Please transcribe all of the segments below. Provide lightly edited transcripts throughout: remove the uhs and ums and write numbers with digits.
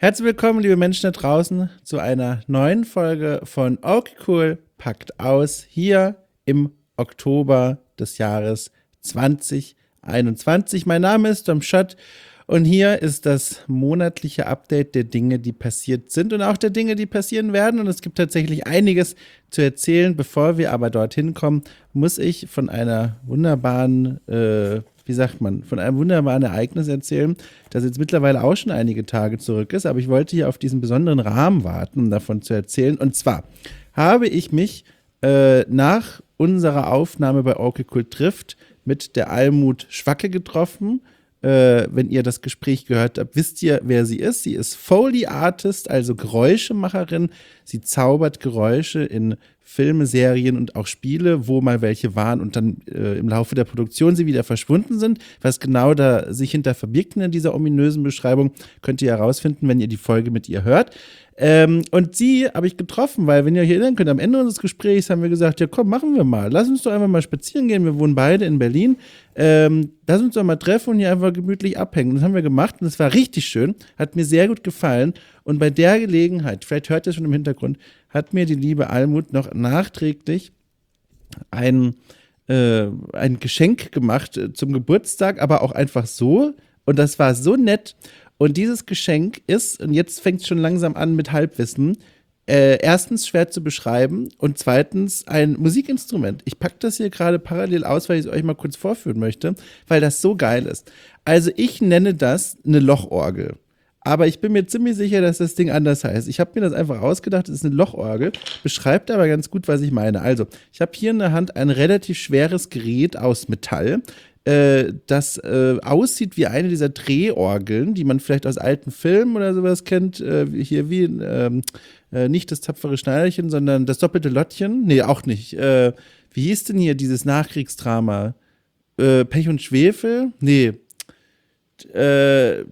Herzlich willkommen, liebe Menschen da draußen, zu einer neuen Folge von Okay Cool packt aus, hier im Oktober des Jahres 2021. Mein Name ist Dom Schott und hier ist das monatliche Update der Dinge, die passiert sind und auch der Dinge, die passieren werden. Und es gibt tatsächlich einiges zu erzählen. Bevor wir aber dorthin kommen, muss ich von einer wunderbaren von einem wunderbaren Ereignis erzählen, das jetzt mittlerweile auch schon einige Tage zurück ist, aber ich wollte hier auf diesen besonderen Rahmen warten, um davon zu erzählen. Und zwar habe ich mich nach unserer Aufnahme bei Okay Cool trifft mit der Almut Schwacke getroffen. Wenn ihr das Gespräch gehört habt, wisst ihr, wer sie ist. Sie ist Foley Artist, also Geräuschemacherin. Sie zaubert Geräusche in Filme, Serien und auch Spiele, wo mal welche waren und dann im Laufe der Produktion sie wieder verschwunden sind. Was genau da sich hinter verbirgt in dieser ominösen Beschreibung, könnt ihr herausfinden, wenn ihr die Folge mit ihr hört. Und sie habe ich getroffen, weil, wenn ihr euch erinnern könnt, am Ende unseres Gesprächs haben wir gesagt, ja komm, machen wir mal. Lass uns doch einfach mal spazieren gehen. Wir wohnen beide in Berlin. Lass uns doch mal treffen und hier einfach gemütlich abhängen. Und das haben wir gemacht und es war richtig schön. Hat mir sehr gut gefallen. Und bei der Gelegenheit, vielleicht hört ihr es schon im Hintergrund, hat mir die liebe Almut noch nachträglich ein Geschenk gemacht zum Geburtstag, aber auch einfach so. Und das war so nett. Und dieses Geschenk ist, und jetzt fängt es schon langsam an mit Halbwissen, erstens schwer zu beschreiben und zweitens ein Musikinstrument. Ich packe das hier gerade parallel aus, weil ich es euch mal kurz vorführen möchte, weil das so geil ist. Also ich nenne das eine Lochorgel. Aber ich bin mir ziemlich sicher, dass das Ding anders heißt. Ich habe mir das einfach ausgedacht, es ist eine Lochorgel, beschreibt aber ganz gut, was ich meine. Also, ich habe hier in der Hand ein relativ schweres Gerät aus Metall, das aussieht wie eine dieser Drehorgeln, die man vielleicht aus alten Filmen oder sowas kennt. Hier wie nicht das tapfere Schneiderchen, sondern das doppelte Lottchen. Nee, auch nicht. Wie hieß denn hier dieses Nachkriegsdrama? Pech und Schwefel? Nee. äh,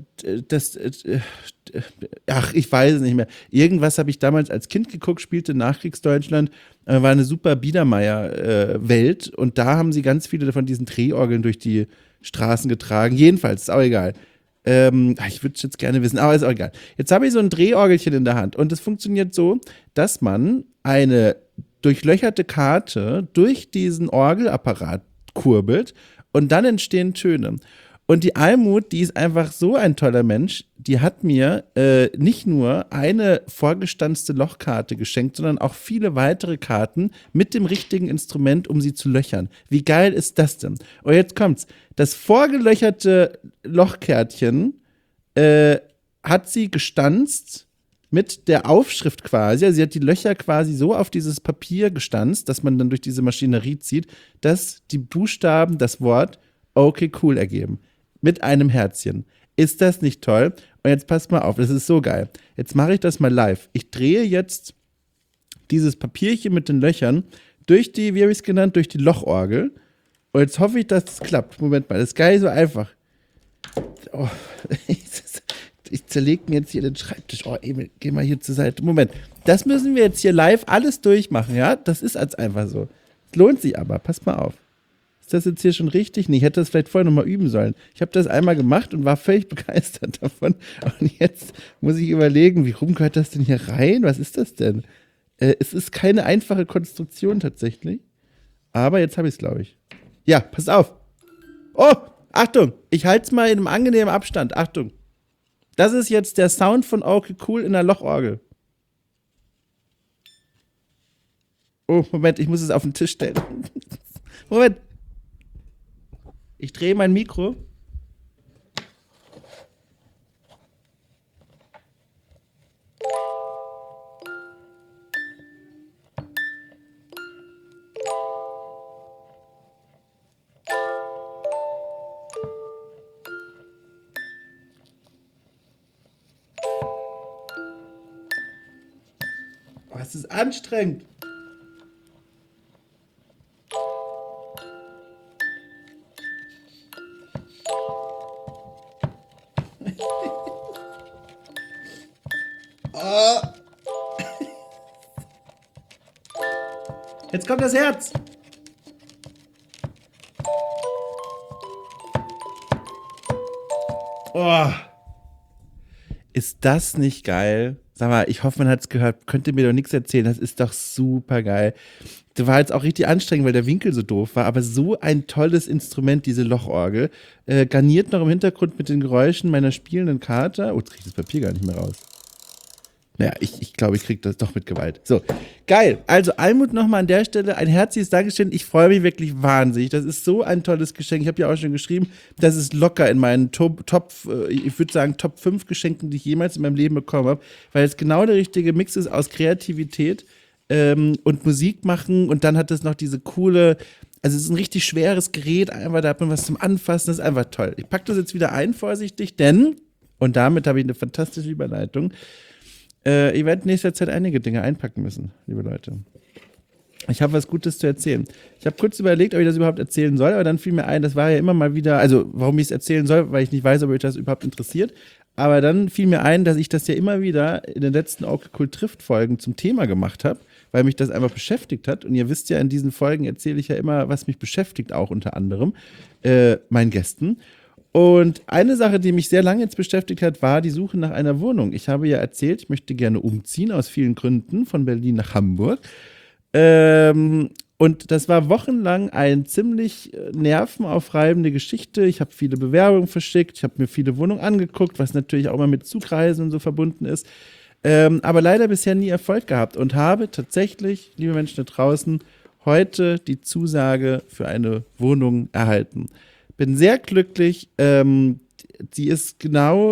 ach, ich weiß es nicht mehr. Irgendwas habe ich damals als Kind geguckt, spielte Nachkriegsdeutschland, war eine super Biedermeier-Welt und da haben sie ganz viele von diesen Drehorgeln durch die Straßen getragen. Jedenfalls, ist auch egal. Ich würde es jetzt gerne wissen, aber ist auch egal. Jetzt habe ich so ein Drehorgelchen in der Hand und es funktioniert so, dass man eine durchlöcherte Karte durch diesen Orgelapparat kurbelt und dann entstehen Töne. Und die Almut, die ist einfach so ein toller Mensch, die hat mir nicht nur eine vorgestanzte Lochkarte geschenkt, sondern auch viele weitere Karten mit dem richtigen Instrument, um sie zu löchern. Wie geil ist das denn? Und jetzt kommt's. Das vorgelöcherte Lochkärtchen hat sie gestanzt mit der Aufschrift quasi. Also sie hat die Löcher quasi so auf dieses Papier gestanzt, dass man dann durch diese Maschinerie zieht, dass die Buchstaben das Wort okay cool ergeben. Mit einem Herzchen. Ist das nicht toll? Und jetzt passt mal auf, das ist so geil. Jetzt mache ich das mal live. Ich drehe jetzt dieses Papierchen mit den Löchern durch die, wie habe ich es genannt, durch die Lochorgel. Und jetzt hoffe ich, dass es klappt. Moment mal, das ist geil so einfach. Oh, ich zerlege mir jetzt hier den Schreibtisch. Oh, Emil, geh mal hier zur Seite. Moment, das müssen wir jetzt hier live alles durchmachen, ja? Das ist als einfach so. Es lohnt sich aber, pass mal auf. Ist das jetzt hier schon richtig? Nee, ich hätte das vielleicht vorher nochmal üben sollen. Ich habe das einmal gemacht und war völlig begeistert davon. Und jetzt muss ich überlegen, wie rum gehört das denn hier rein? Was ist das denn? Es ist keine einfache Konstruktion tatsächlich. Aber jetzt habe ich es, glaube ich. Ja, pass auf. Oh, Achtung, ich halte es mal in einem angenehmen Abstand. Achtung. Das ist jetzt der Sound von Okay Cool in der Lochorgel. Oh, Moment, ich muss es auf den Tisch stellen. Moment. Ich drehe mein Mikro. Oh, es ist anstrengend. Oh. Jetzt kommt das Herz. Oh. Ist das nicht geil? Sag mal, ich hoffe, man hat es gehört. Könnt ihr mir doch nichts erzählen? Das ist doch super geil. Das war jetzt auch richtig anstrengend, weil der Winkel so doof war, aber so ein tolles Instrument, diese Lochorgel. Garniert noch im Hintergrund mit den Geräuschen meiner spielenden Kater. Oh, jetzt krieg ich das Papier gar nicht mehr raus. Naja, ich glaube, ich kriege das doch mit Gewalt. So, geil. Also Almut nochmal an der Stelle ein herzliches Dankeschön. Ich freue mich wirklich wahnsinnig. Das ist so ein tolles Geschenk. Ich habe ja auch schon geschrieben, das ist locker in meinen ich würde sagen, Top 5 Geschenken, die ich jemals in meinem Leben bekommen habe, weil es genau der richtige Mix ist aus Kreativität und Musik machen und dann hat es noch diese coole, also es ist ein richtig schweres Gerät, einfach da hat man was zum Anfassen, das ist einfach toll. Ich packe das jetzt wieder ein, vorsichtig, denn, und damit habe ich eine fantastische Überleitung, ihr werdet in nächster Zeit einige Dinge einpacken müssen, liebe Leute. Ich habe was Gutes zu erzählen. Ich habe kurz überlegt, ob ich das überhaupt erzählen soll, aber dann fiel mir ein, das war ja immer mal wieder, also warum ich es erzählen soll, weil ich nicht weiß, ob euch das überhaupt interessiert. Aber dann fiel mir ein, dass ich das ja immer wieder in den letzten Okay Cool Trifft Folgen zum Thema gemacht habe, weil mich das einfach beschäftigt hat. Und ihr wisst ja, in diesen Folgen erzähle ich ja immer, was mich beschäftigt, auch unter anderem meinen Gästen. Und eine Sache, die mich sehr lange jetzt beschäftigt hat, war die Suche nach einer Wohnung. Ich habe ja erzählt, ich möchte gerne umziehen, aus vielen Gründen, von Berlin nach Hamburg. Und das war wochenlang eine ziemlich nervenaufreibende Geschichte. Ich habe viele Bewerbungen verschickt, ich habe mir viele Wohnungen angeguckt, was natürlich auch mal mit Zugreisen und so verbunden ist. Aber leider bisher nie Erfolg gehabt und habe tatsächlich, liebe Menschen da draußen, heute die Zusage für eine Wohnung erhalten. Bin sehr glücklich. Sie ist genau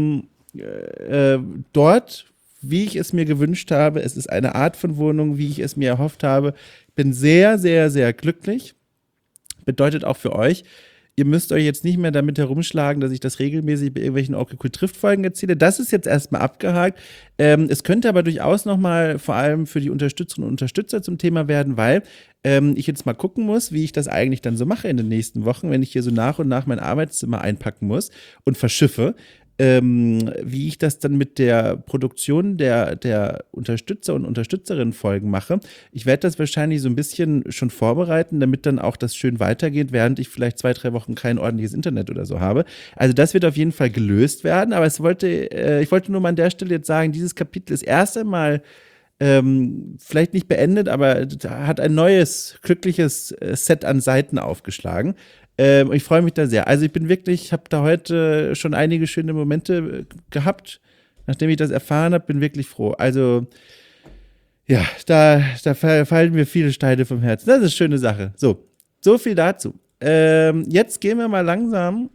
dort, wie ich es mir gewünscht habe. Es ist eine Art von Wohnung, wie ich es mir erhofft habe. Bin sehr, sehr, sehr glücklich. Bedeutet auch für euch, ihr müsst euch jetzt nicht mehr damit herumschlagen, dass ich das regelmäßig bei irgendwelchen Okay Cool Trifft Folgen erzähle. Das ist jetzt erstmal abgehakt. Es könnte aber durchaus nochmal vor allem für die Unterstützerinnen und Unterstützer zum Thema werden, weil ich jetzt mal gucken muss, wie ich das eigentlich dann so mache in den nächsten Wochen, wenn ich hier so nach und nach mein Arbeitszimmer einpacken muss und verschiffe. Wie ich das dann mit der Produktion der Unterstützer und Unterstützerinnen Folgen mache. Ich werde das wahrscheinlich so ein bisschen schon vorbereiten, damit dann auch das schön weitergeht, während ich vielleicht 2-3 Wochen kein ordentliches Internet oder so habe. Also das wird auf jeden Fall gelöst werden, aber ich wollte nur mal an der Stelle jetzt sagen, dieses Kapitel ist erst einmal vielleicht nicht beendet, aber hat ein neues, glückliches Set an Seiten aufgeschlagen. Ich freue mich da sehr. Also ich habe da heute schon einige schöne Momente gehabt, nachdem ich das erfahren habe, bin wirklich froh. Also ja, da fallen mir viele Steine vom Herzen. Das ist eine schöne Sache. So viel dazu. Jetzt gehen wir mal langsam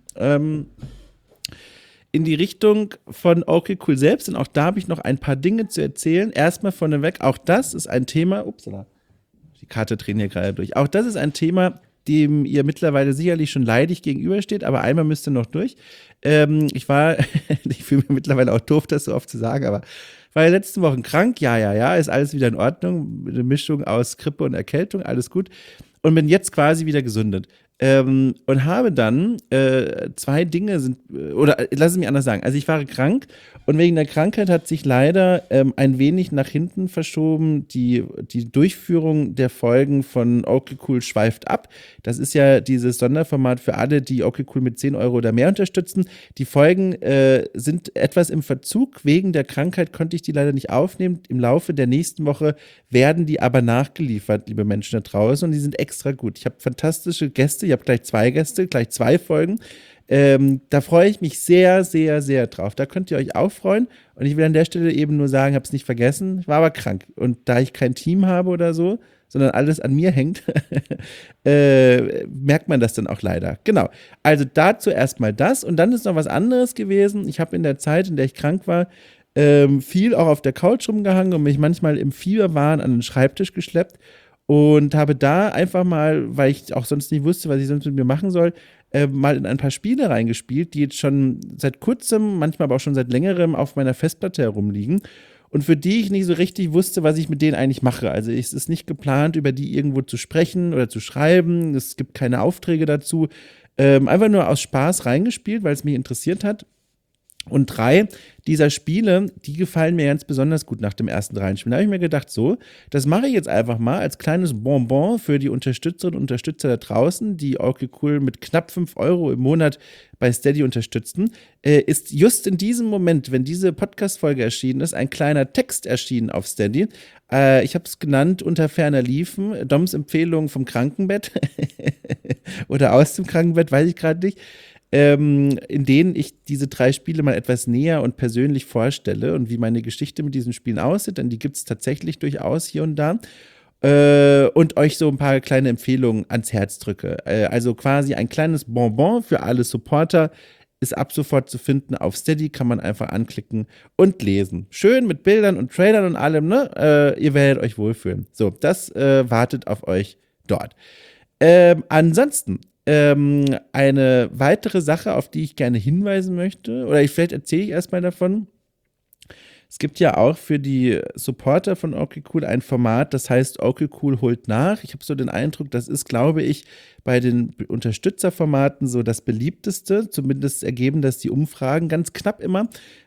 in die Richtung von Okay Cool selbst. Und auch da habe ich noch ein paar Dinge zu erzählen. Erstmal vorneweg, auch das ist ein Thema, upsala, die Karte drehen hier gerade durch. Auch das ist ein Thema, dem ihr mittlerweile sicherlich schon leidig gegenübersteht, aber einmal müsst ihr noch durch. Ich fühle mich mittlerweile auch doof, das so oft zu sagen, aber war ja letzten Wochen krank, ja, ist alles wieder in Ordnung, eine Mischung aus Grippe und Erkältung, alles gut und bin jetzt quasi wieder gesundet. Und habe dann zwei Dinge lass es mich anders sagen. Also ich war krank und wegen der Krankheit hat sich leider ein wenig nach hinten verschoben. Die Durchführung der Folgen von Okay Cool schweift ab. Das ist ja dieses Sonderformat für alle, die Okay Cool mit 10 Euro oder mehr unterstützen. Die Folgen sind etwas im Verzug. Wegen der Krankheit konnte ich die leider nicht aufnehmen. Im Laufe der nächsten Woche werden die aber nachgeliefert, liebe Menschen da draußen. Und die sind extra gut. Ich habe fantastische Gäste. Ich habe gleich 2 Gäste, gleich 2 Folgen. Da freue ich mich sehr, sehr, sehr drauf. Da könnt ihr euch auch freuen. Und ich will an der Stelle eben nur sagen, habe es nicht vergessen, ich war aber krank. Und da ich kein Team habe oder so, sondern alles an mir hängt, merkt man das dann auch leider. Genau. Also dazu erstmal das. Und dann ist noch was anderes gewesen. Ich habe in der Zeit, in der ich krank war, viel auch auf der Couch rumgehangen und mich manchmal im Fieberwahn an den Schreibtisch geschleppt. Und habe da einfach mal, weil ich auch sonst nicht wusste, was ich sonst mit mir machen soll, mal in ein paar Spiele reingespielt, die jetzt schon seit kurzem, manchmal aber auch schon seit längerem auf meiner Festplatte herumliegen und für die ich nicht so richtig wusste, was ich mit denen eigentlich mache. Also es ist nicht geplant, über die irgendwo zu sprechen oder zu schreiben. Es gibt keine Aufträge dazu. Einfach nur aus Spaß reingespielt, weil es mich interessiert hat. Und 3 dieser Spiele, die gefallen mir ganz besonders gut nach dem ersten Reinspielen. Da habe ich mir gedacht, so, das mache ich jetzt einfach mal als kleines Bonbon für die Unterstützerinnen und Unterstützer da draußen, die okay cool mit knapp 5 Euro im Monat bei Steady unterstützen. Ist just in diesem Moment, wenn diese Podcast-Folge erschienen ist, ein kleiner Text erschienen auf Steady. Ich habe es genannt, unter ferner Liefen, Doms Empfehlung vom Krankenbett oder aus dem Krankenbett, weiß ich gerade nicht, in denen ich diese 3 Spiele mal etwas näher und persönlich vorstelle und wie meine Geschichte mit diesen Spielen aussieht, denn die gibt es tatsächlich durchaus hier und da. Und euch so ein paar kleine Empfehlungen ans Herz drücke. Also quasi ein kleines Bonbon für alle Supporter ist ab sofort zu finden auf Steady, kann man einfach anklicken und lesen. Schön mit Bildern und Trailern und allem, ne? Ihr werdet euch wohlfühlen. So, das wartet auf euch dort. Ansonsten eine weitere Sache, auf die ich gerne hinweisen möchte, oder vielleicht erzähle ich erstmal davon. Es gibt ja auch für die Supporter von okay Cool ein Format, das heißt okay Cool holt nach. Ich habe so den Eindruck, das ist, glaube ich, bei den Unterstützerformaten so das beliebteste. Zumindest ergeben das die Umfragen ganz knapp immer.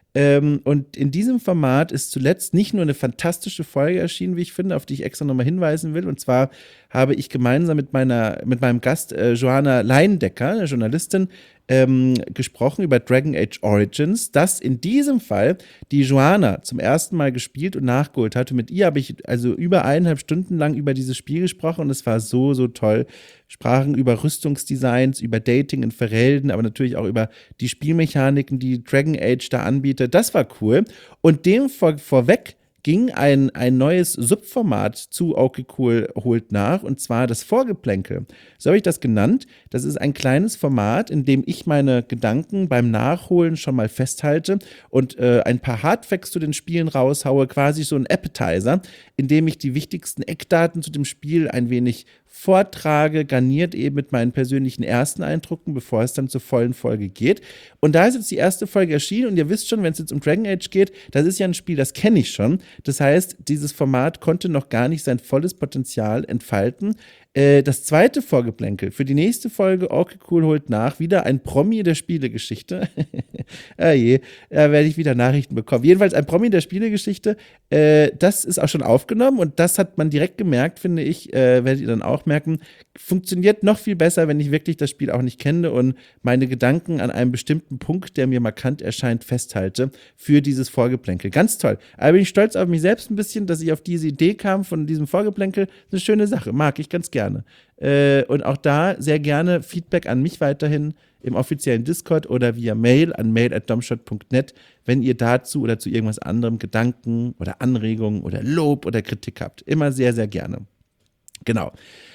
Und in diesem Format ist zuletzt nicht nur eine fantastische Folge erschienen, wie ich finde, auf die ich extra nochmal hinweisen will. Und zwar habe ich gemeinsam mit meinem Gast Johanna Leindecker, eine Journalistin, gesprochen über Dragon Age Origins, das in diesem Fall die Johanna zum ersten Mal gespielt und nachgeholt hatte. Mit ihr habe ich also über 1,5 Stunden lang über dieses Spiel gesprochen und es war so, so toll. Sprachen über Rüstungsdesigns, über Dating in Ferelden, aber natürlich auch über die Spielmechaniken, die Dragon Age da anbietet. Das war cool. Und dem vorweg ging ein neues Subformat zu okay Cool holt nach, und zwar das Vorgeplänkel. So habe ich das genannt. Das ist ein kleines Format, in dem ich meine Gedanken beim Nachholen schon mal festhalte und ein paar Hardfacts zu den Spielen raushaue, quasi so ein Appetizer, in dem ich die wichtigsten Eckdaten zu dem Spiel ein wenig vortrage, garniert eben mit meinen persönlichen ersten Eindrücken, bevor es dann zur vollen Folge geht. Und da ist jetzt die erste Folge erschienen und ihr wisst schon, wenn es jetzt um Dragon Age geht, das ist ja ein Spiel, das kenne ich schon. Das heißt, dieses Format konnte noch gar nicht sein volles Potenzial entfalten. Das zweite Vorgeplänkel für die nächste Folge okay Cool holt nach, wieder ein Promi der Spielegeschichte. Ah je, da werde ich wieder Nachrichten bekommen. Jedenfalls ein Promi der Spielegeschichte. Das ist auch schon aufgenommen und das hat man direkt gemerkt, finde ich, werdet ihr dann auch merken, funktioniert noch viel besser, wenn ich wirklich das Spiel auch nicht kenne und meine Gedanken an einem bestimmten Punkt, der mir markant erscheint, festhalte für dieses Vorgeplänkel. Ganz toll. Aber bin ich stolz auf mich selbst ein bisschen, dass ich auf diese Idee kam von diesem Vorgeplänkel. Das ist eine schöne Sache, mag ich ganz gerne. Und auch da sehr gerne Feedback an mich weiterhin im offiziellen Discord oder via Mail an mail@domshot.net, wenn ihr dazu oder zu irgendwas anderem Gedanken oder Anregungen oder Lob oder Kritik habt. Immer sehr, sehr gerne. Genau.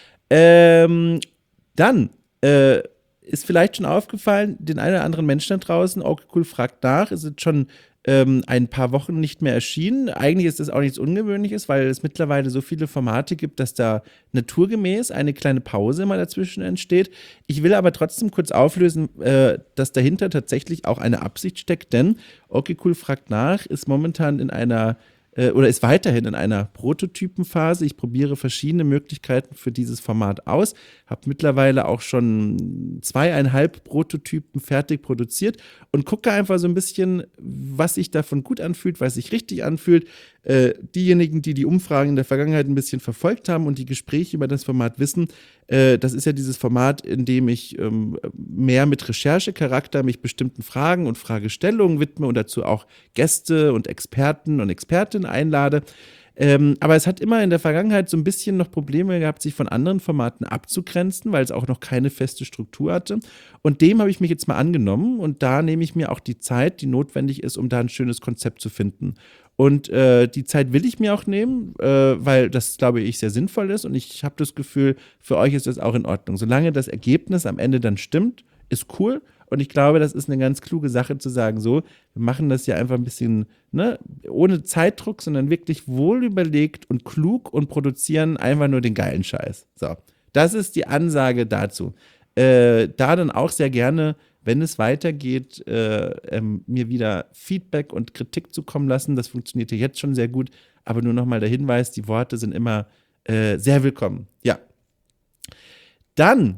Dann ist vielleicht schon aufgefallen, den einen oder anderen Menschen da draußen, okay Cool fragt nach, ist jetzt schon ein paar Wochen nicht mehr erschienen. Eigentlich ist das auch nichts Ungewöhnliches, weil es mittlerweile so viele Formate gibt, dass da naturgemäß eine kleine Pause immer dazwischen entsteht. Ich will aber trotzdem kurz auflösen, dass dahinter tatsächlich auch eine Absicht steckt, denn okay Cool fragt nach ist momentan in einer oder ist weiterhin in einer Prototypenphase. Ich probiere verschiedene Möglichkeiten für dieses Format aus, habe mittlerweile auch schon 2,5 Prototypen fertig produziert und gucke einfach so ein bisschen, was sich davon gut anfühlt, was sich richtig anfühlt. Diejenigen, die die Umfragen in der Vergangenheit ein bisschen verfolgt haben und die Gespräche über das Format wissen, das ist ja dieses Format, in dem ich mehr mit Recherchecharakter mich bestimmten Fragen und Fragestellungen widme und dazu auch Gäste und Experten und Expertinnen einlade. Aber es hat immer in der Vergangenheit so ein bisschen noch Probleme gehabt, sich von anderen Formaten abzugrenzen, weil es auch noch keine feste Struktur hatte. Und dem habe ich mich jetzt mal angenommen und da nehme ich mir auch die Zeit, die notwendig ist, um da ein schönes Konzept zu finden. Und die Zeit will ich mir auch nehmen, weil das, glaube ich, sehr sinnvoll ist und ich habe das Gefühl, für euch ist das auch in Ordnung. Solange das Ergebnis am Ende dann stimmt, ist cool. Und ich glaube, das ist eine ganz kluge Sache zu sagen, so, wir machen das ja einfach ein bisschen, ne, ohne Zeitdruck, sondern wirklich wohl überlegt und klug und produzieren einfach nur den geilen Scheiß. So, das ist die Ansage dazu. Da dann auch sehr gerne, wenn es weitergeht, mir wieder Feedback und Kritik zukommen lassen. Das funktioniert ja jetzt schon sehr gut, aber nur nochmal der Hinweis, die Worte sind immer sehr willkommen. Ja. Dann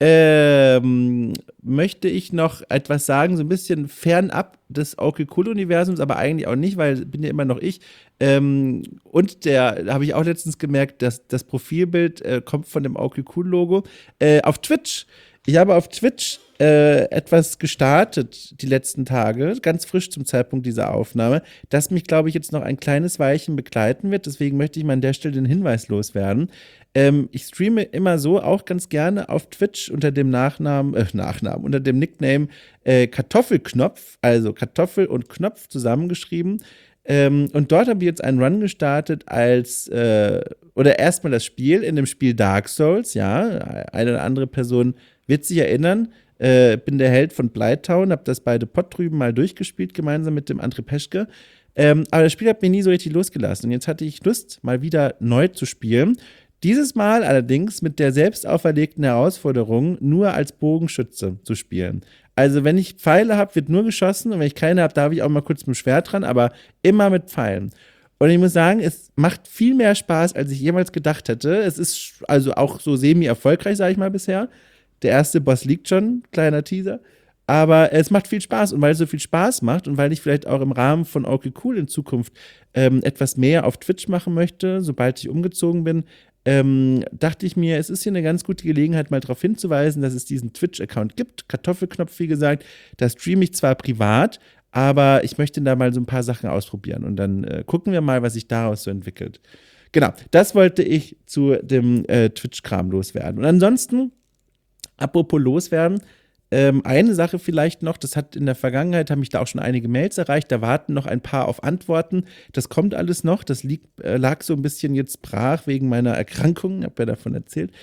möchte ich noch etwas sagen, so ein bisschen fernab des Okay Cool-Universums, aber eigentlich auch nicht, weil bin ja immer noch ich. Und da habe ich auch letztens gemerkt, dass das Profilbild kommt von dem Okay Cool-Logo. Auf Twitch. Ich habe auf Twitch etwas gestartet die letzten Tage, ganz frisch zum Zeitpunkt dieser Aufnahme, das mich, glaube ich, jetzt noch ein kleines Weilchen begleiten wird. Deswegen möchte ich mal an der Stelle den Hinweis loswerden. Ich streame immer so auch ganz gerne auf Twitch unter dem Nachnamen, unter dem Nickname Kartoffelknopf, also Kartoffel und Knopf zusammengeschrieben. Und dort habe ich jetzt einen Run gestartet oder erstmal das Spiel, in dem Spiel Dark Souls, ja, eine oder andere Person wird sich erinnern, bin der Held von Blighttown, habe das bei The Pot drüben mal durchgespielt, gemeinsam mit dem André Peschke. Aber das Spiel hat mich nie so richtig losgelassen. Und jetzt hatte ich Lust, mal wieder neu zu spielen. Dieses Mal allerdings mit der selbst auferlegten Herausforderung, nur als Bogenschütze zu spielen. Also, wenn ich Pfeile habe, wird nur geschossen und wenn ich keine habe, darf ich auch mal kurz mit dem Schwert dran, aber immer mit Pfeilen. Und ich muss sagen, es macht viel mehr Spaß, als ich jemals gedacht hätte. Es ist also auch so semi-erfolgreich, sage ich mal bisher. Der erste Boss liegt schon, kleiner Teaser. Aber es macht viel Spaß und weil es so viel Spaß macht und weil ich vielleicht auch im Rahmen von Okay Cool in Zukunft etwas mehr auf Twitch machen möchte, sobald ich umgezogen bin, dachte ich mir, es ist hier eine ganz gute Gelegenheit, mal darauf hinzuweisen, dass es diesen Twitch-Account gibt. Kartoffelknopf, wie gesagt, da streame ich zwar privat, aber ich möchte da mal so ein paar Sachen ausprobieren und dann gucken wir mal, was sich daraus so entwickelt. Genau, das wollte ich zu dem Twitch-Kram loswerden. Und ansonsten, apropos loswerden, eine Sache vielleicht noch, das hat in der Vergangenheit, haben mich da auch schon einige Mails erreicht, da warten noch ein paar auf Antworten. Das kommt alles noch, das lag so ein bisschen jetzt brach wegen meiner Erkrankung, habe ja davon erzählt.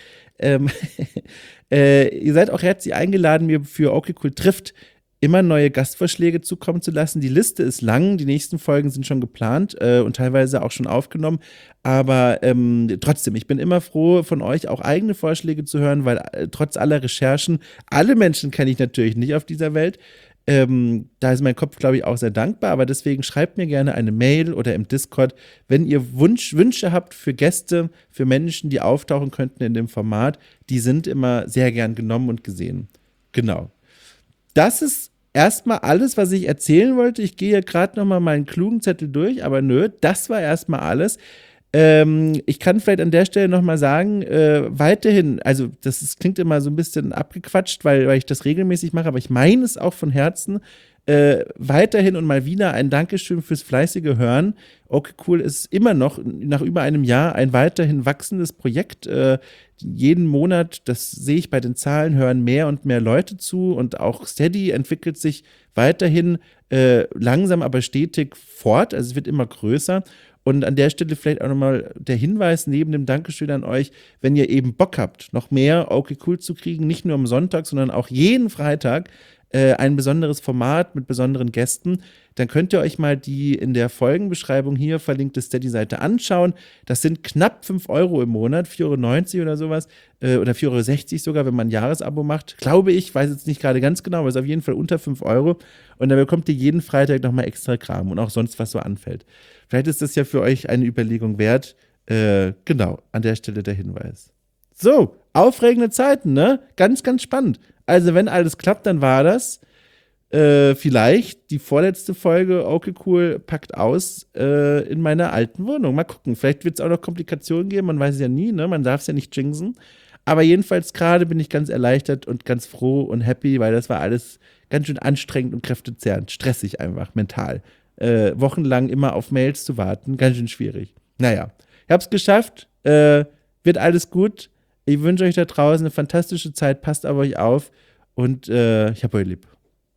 Ihr seid auch herzlich eingeladen, mir für Okay Cool trifft immer neue Gastvorschläge zukommen zu lassen. Die Liste ist lang, die nächsten Folgen sind schon geplant und teilweise auch schon aufgenommen. Aber trotzdem, ich bin immer froh, von euch auch eigene Vorschläge zu hören, weil trotz aller Recherchen, alle Menschen kenne ich natürlich nicht auf dieser Welt. Da ist mein Kopf, glaube ich, auch sehr dankbar. Aber deswegen schreibt mir gerne eine Mail oder im Discord, wenn ihr Wünsche habt für Gäste, für Menschen, die auftauchen könnten in dem Format. Die sind immer sehr gern genommen und gesehen. Genau. Das ist erstmal alles, was ich erzählen wollte. Ich gehe gerade noch mal meinen klugen Zettel durch, aber nö, das war erstmal alles. Ich kann vielleicht an der Stelle noch mal sagen, weiterhin, also klingt immer so ein bisschen abgequatscht, weil ich das regelmäßig mache, aber ich meine es auch von Herzen. Weiterhin und mal wieder ein Dankeschön fürs fleißige Hören. Okay Cool ist immer noch nach über einem Jahr ein weiterhin wachsendes Projekt. Jeden Monat, das sehe ich bei den Zahlen, hören mehr und mehr Leute zu und auch Steady entwickelt sich weiterhin langsam, aber stetig fort. Also es wird immer größer. Und an der Stelle vielleicht auch nochmal der Hinweis neben dem Dankeschön an euch, wenn ihr eben Bock habt, noch mehr Okay Cool zu kriegen, nicht nur am Sonntag, sondern auch jeden Freitag, ein besonderes Format mit besonderen Gästen, dann könnt ihr euch mal die in der Folgenbeschreibung hier verlinkte Steady-Seite anschauen. Das sind knapp 5 Euro im Monat, 4,90 € oder sowas, oder 4,60 € sogar, wenn man ein Jahresabo macht. Glaube ich, weiß jetzt nicht gerade ganz genau, aber ist auf jeden Fall unter 5 Euro. Und dann bekommt ihr jeden Freitag nochmal extra Kram und auch sonst, was so anfällt. Vielleicht ist das ja für euch eine Überlegung wert. Genau, an der Stelle der Hinweis. So, aufregende Zeiten, ne? Ganz, ganz spannend. Also, wenn alles klappt, dann war das vielleicht die vorletzte Folge Okay Cool packt aus in meiner alten Wohnung. Mal gucken, vielleicht wird es auch noch Komplikationen geben, man weiß es ja nie, ne? Man darf es ja nicht jinxen. Aber jedenfalls gerade bin ich ganz erleichtert und ganz froh und happy, weil das war alles ganz schön anstrengend und kräftezehrend, stressig einfach, mental. Wochenlang immer auf Mails zu warten, ganz schön schwierig. Naja, ich hab's geschafft, wird alles gut. Ich wünsche euch da draußen eine fantastische Zeit, passt auf euch auf und ich hab euch lieb.